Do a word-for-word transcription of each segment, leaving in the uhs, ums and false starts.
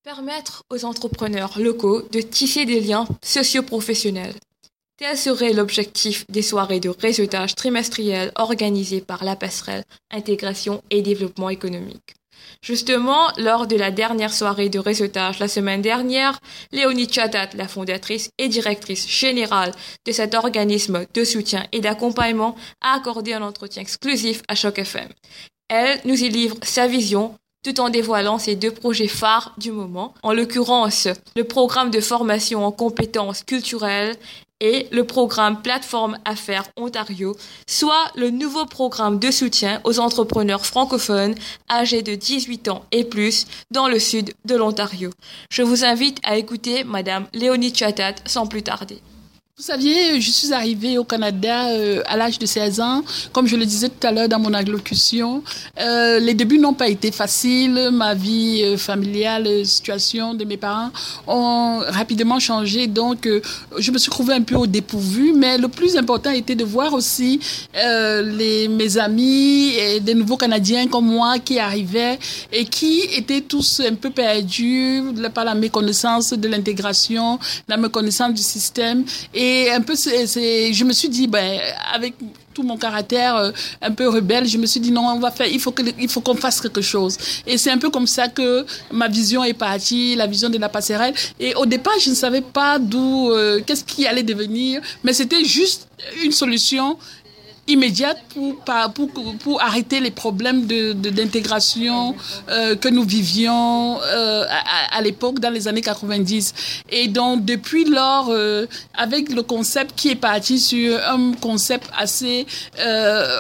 Permettre aux entrepreneurs locaux de tisser des liens socio-professionnels. Tel serait l'objectif des soirées de réseautage trimestrielles organisées par la passerelle Intégration et Développement économique. Justement, lors de la dernière soirée de réseautage la semaine dernière, Léonie Tchatat, la fondatrice et directrice générale de cet organisme de soutien et d'accompagnement, a accordé un entretien exclusif à Choc F M. Elle nous y livre sa vision, tout en dévoilant ses deux projets phares du moment, en l'occurrence le programme de formation en compétences culturelles et le programme Plateforme Affaires Ontario, soit le nouveau programme de soutien aux entrepreneurs francophones âgés de dix-huit ans et plus dans le sud de l'Ontario. Je vous invite à écouter Madame Léonie Tchatat sans plus tarder. Vous saviez, je suis arrivée au Canada euh, à l'âge de seize ans. Comme je le disais tout à l'heure dans mon allocution, euh, les débuts n'ont pas été faciles. Ma vie euh, familiale, euh, situation de mes parents ont rapidement changé. Donc, euh, je me suis trouvée un peu au dépourvu. Mais le plus important était de voir aussi euh, les, mes amis et des nouveaux Canadiens comme moi qui arrivaient et qui étaient tous un peu perdus par la méconnaissance de l'intégration, la méconnaissance du système. Et Et un peu, c'est, c'est, je me suis dit, ben, avec tout mon caractère euh, un peu rebelle, je me suis dit non, on va faire, il faut que, il faut qu'on fasse quelque chose. Et c'est un peu comme ça que ma vision est partie, la vision de la passerelle. Et au départ, je ne savais pas d'où, euh, qu'est-ce qui allait devenir, mais c'était juste une solution immédiate pour, pour, pour arrêter les problèmes de, de, d'intégration euh, que nous vivions euh, à, à l'époque, dans les années quatre-vingt-dix. Et donc, depuis lors, euh, avec le concept qui est parti sur un concept assez euh,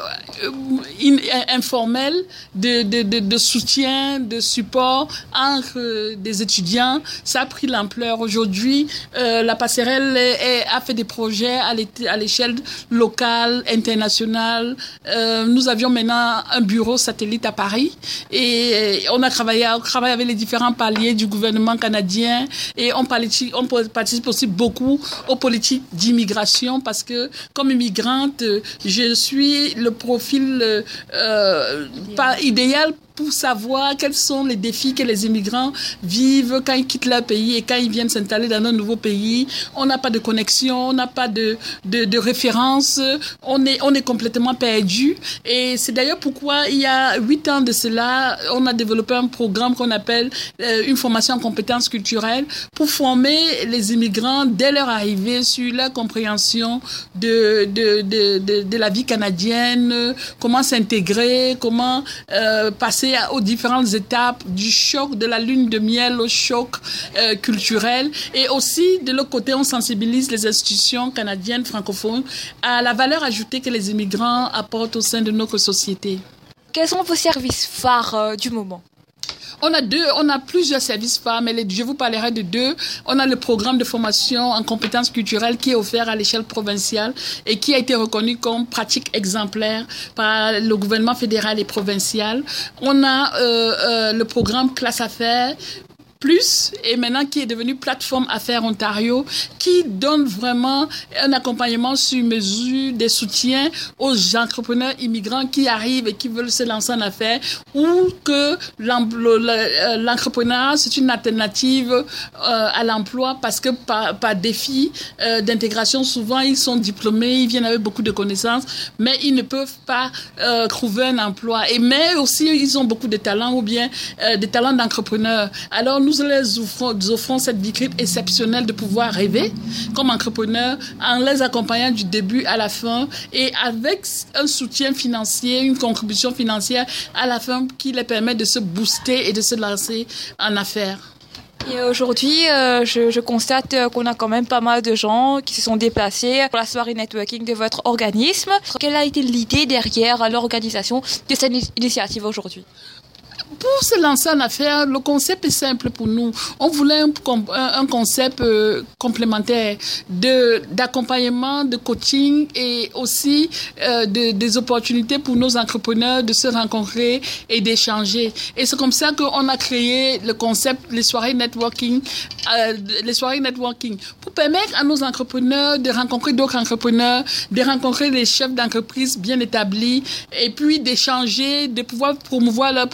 in, informel de, de, de, de soutien, de support entre des étudiants, ça a pris l'ampleur. Aujourd'hui, euh, la passerelle est, a fait des projets à l'échelle locale, internationale. Euh, nous avions maintenant un bureau satellite à Paris et on a travaillé, on travaille avec les différents paliers du gouvernement canadien et on participe, on participe aussi beaucoup aux politiques d'immigration parce que comme immigrante, je suis le profil euh, pas idéal pour savoir quels sont les défis que les immigrants vivent quand ils quittent leur pays et quand ils viennent s'installer dans un nouveau pays. On n'a pas de connexion, on n'a pas de, de, de référence, on est, on est complètement perdu. Et c'est d'ailleurs pourquoi il y a huit ans de cela, on a développé un programme qu'on appelle euh, une formation en compétences culturelles pour former les immigrants dès leur arrivée sur leur compréhension de, de, de, de, de la vie canadienne, comment s'intégrer, comment euh, passer aux différentes étapes du choc de la lune de miel au choc euh, culturel. Et aussi, de l'autre côté, on sensibilise les institutions canadiennes francophones à la valeur ajoutée que les immigrants apportent au sein de notre société. Quels sont vos services phares euh, du moment ? On a deux, on a plusieurs services phares, mais les, je vous parlerai de deux. On a le programme de formation en compétences culturelles qui est offert à l'échelle provinciale et qui a été reconnu comme pratique exemplaire par le gouvernement fédéral et provincial. On a euh, euh, le programme Classe Affaires Plus, et maintenant qui est devenu Plateforme Affaires Ontario, qui donne vraiment un accompagnement sur mesure, des soutiens aux entrepreneurs immigrants qui arrivent et qui veulent se lancer en affaires, ou que l'entrepreneuriat, c'est une alternative euh, à l'emploi parce que par, par défi euh, d'intégration, souvent ils sont diplômés, ils viennent avec beaucoup de connaissances, mais ils ne peuvent pas euh, trouver un emploi. Et mais aussi, ils ont beaucoup de talents ou bien euh, des talents d'entrepreneurs. Alors, nous les offrons, nous offrons cette vitrine exceptionnelle de pouvoir rêver comme entrepreneurs en les accompagnant du début à la fin et avec un soutien financier, une contribution financière à la fin qui les permet de se booster et de se lancer en affaires. Et aujourd'hui, euh, je, je constate qu'on a quand même pas mal de gens qui se sont déplacés pour la soirée networking de votre organisme. Quelle a été l'idée derrière l'organisation de cette initiative aujourd'hui ? Pour se lancer en affaires, le concept est simple pour nous. On voulait un, un concept euh, complémentaire de, d'accompagnement, de coaching et aussi euh, de, des opportunités pour nos entrepreneurs de se rencontrer et d'échanger. Et c'est comme ça qu'on a créé le concept, les soirées networking, euh, les soirées networking, pour permettre à nos entrepreneurs de rencontrer d'autres entrepreneurs, de rencontrer les chefs d'entreprise bien établis et puis d'échanger, de pouvoir promouvoir leurs produits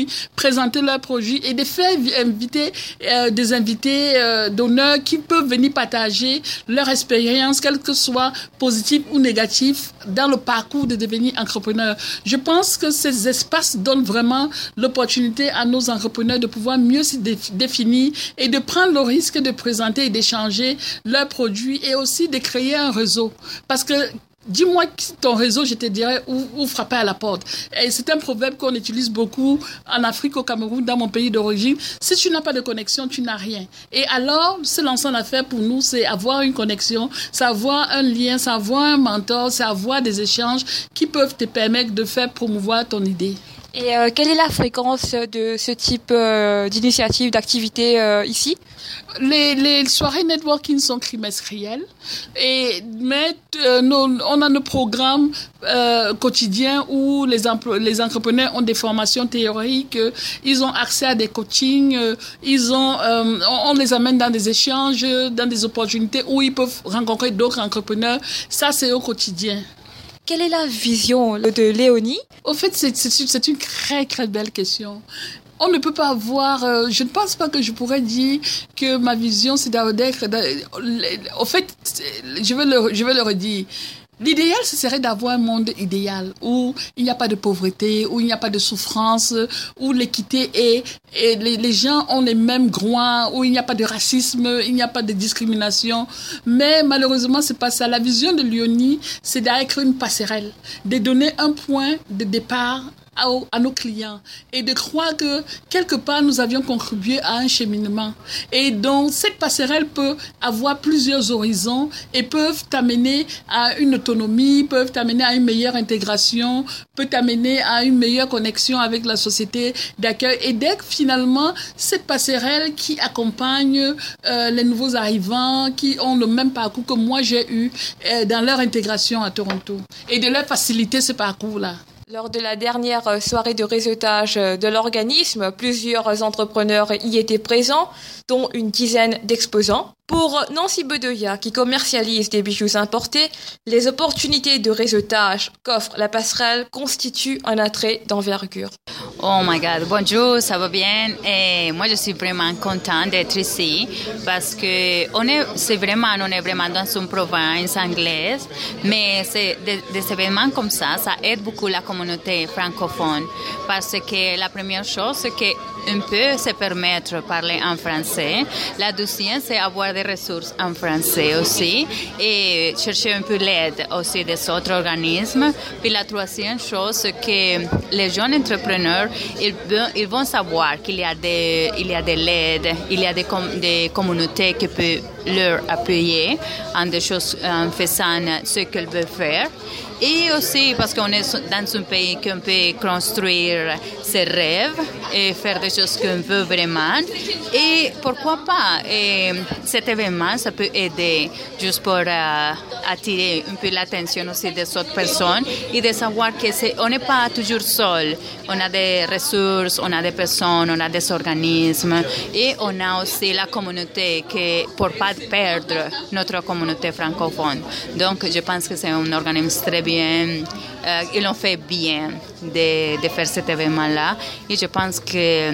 venir présenter leurs produits et de faire inviter euh, des invités euh, d'honneur qui peuvent venir partager leur expérience, quelle que soit positive ou négative, dans le parcours de devenir entrepreneur. Je pense que ces espaces donnent vraiment l'opportunité à nos entrepreneurs de pouvoir mieux se définir et de prendre le risque de présenter et d'échanger leurs produits et aussi de créer un réseau. Parce que dis-moi ton réseau, je te dirai où, où frapper à la porte. Et c'est un proverbe qu'on utilise beaucoup en Afrique, au Cameroun, dans mon pays d'origine. Si tu n'as pas de connexion, tu n'as rien. Et alors, se lancer en affaires pour nous, c'est avoir une connexion, c'est avoir un lien, c'est avoir un mentor, c'est avoir des échanges qui peuvent te permettre de faire promouvoir ton idée. Et euh, quelle est la fréquence de ce type euh, d'initiative, d'activité euh, ici ? Les, les soirées networking sont trimestrielles, et, mais euh, nos, on a nos programmes euh, quotidiens où les, empl- les entrepreneurs ont des formations théoriques, euh, ils ont accès à des coachings, euh, ils ont, euh, on, on les amène dans des échanges, dans des opportunités où ils peuvent rencontrer d'autres entrepreneurs. Ça, c'est au quotidien. Quelle est la vision de Léonie ? Au fait, c'est, c'est, c'est une très, très belle question. On ne peut pas avoir, euh, je ne pense pas que je pourrais dire que ma vision, c'est d'être, au fait, je vais le, je vais le redire. L'idéal, ce serait d'avoir un monde idéal où il n'y a pas de pauvreté, où il n'y a pas de souffrance, où l'équité est, et les, les gens ont les mêmes droits, où il n'y a pas de racisme, il n'y a pas de discrimination. Mais malheureusement, c'est pas ça. La vision de Léonie, c'est d'être une passerelle, de donner un point de départ À, à nos clients et de croire que quelque part nous avions contribué à un cheminement. Et donc cette passerelle peut avoir plusieurs horizons et peuvent t'amener à une autonomie, peuvent t'amener à une meilleure intégration, peut t'amener à une meilleure connexion avec la société d'accueil. Et dès que finalement cette passerelle qui accompagne euh, les nouveaux arrivants qui ont le même parcours que moi j'ai eu euh, dans leur intégration à Toronto et de leur faciliter ce parcours-là. Lors de la dernière soirée de réseautage de l'organisme, plusieurs entrepreneurs y étaient présents, dont une dizaine d'exposants. Pour Nancy Bedoya, qui commercialise des bijoux importés, les opportunités de réseautage qu'offre la passerelle constituent un attrait d'envergure. Oh my God, bonjour, ça va bien? Et moi, je suis vraiment contente d'être ici parce que on est, c'est vraiment, on est vraiment dans une province anglaise, mais c'est des, des événements comme ça, ça aide beaucoup la communauté francophone parce que la première chose, c'est qu'on peut se permettre de parler en français. La deuxième, c'est avoir des ressources en français aussi et chercher un peu l'aide aussi des autres organismes. Puis la troisième chose, c'est que les jeunes entrepreneurs, ils, ils vont savoir qu'il y a des, il y a de l'aide, il y a des, com, des communautés qui peuvent leur appuyer en des choses, en faisant ce qu'ils veulent faire. Et aussi parce qu'on est dans un pays qu'on peut construire ses rêves et faire des choses qu'on veut vraiment. Et pourquoi pas, et cet événement, ça peut aider juste pour uh, attirer un peu l'attention aussi des autres personnes et de savoir que c'est, on n'est pas toujours seul. On a des ressources, on a des personnes, on a des organismes et on a aussi la communauté que, pour ne pas perdre notre communauté francophone. Donc, je pense que c'est un organisme très bien, euh, ils ont fait bien de, de faire cet événement-là. Et je pense que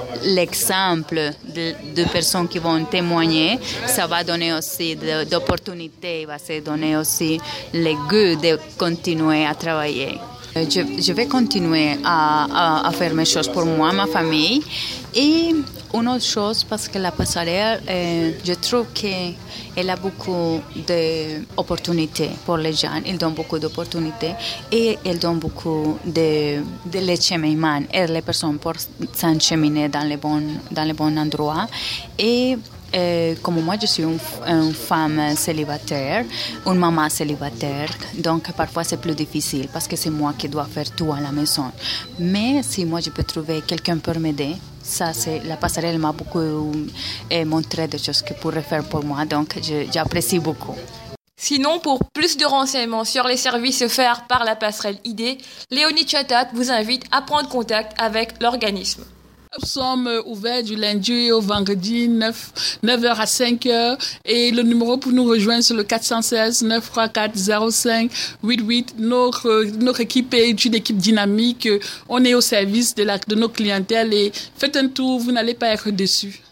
l'exemple de, de personnes qui vont témoigner, ça va donner aussi de, d'opportunités, va se donner aussi le goût de continuer à travailler. Je, je vais continuer à, à, à faire mes choses pour moi, ma famille. Et une autre chose, parce que la passerelle, euh, je trouve qu'elle a beaucoup d'opportunités pour les gens. Elle donne beaucoup d'opportunités et elle donne beaucoup de, de les cheminements et les personnes pour s'encheminer dans les bons, dans les bons endroits. Et Euh, comme moi, je suis une, une femme célibataire, une maman célibataire, donc parfois c'est plus difficile parce que c'est moi qui dois faire tout à la maison. Mais si moi je peux trouver quelqu'un pour m'aider, ça c'est la passerelle m'a beaucoup euh, montré des choses qu'elle pourrait faire pour moi, donc je, j'apprécie beaucoup. Sinon, pour plus de renseignements sur les services offerts par la passerelle I D, Léonie Chatat vous invite à prendre contact avec l'organisme. Nous sommes ouverts du lundi au vendredi, neuf heures à cinq heures. Et le numéro pour nous rejoindre, c'est le quatre un six, neuf trois quatre, zéro cinq huit huit. Notre, notre équipe est une équipe dynamique. On est au service de, la, de nos clientèles et faites un tour, vous n'allez pas être déçus.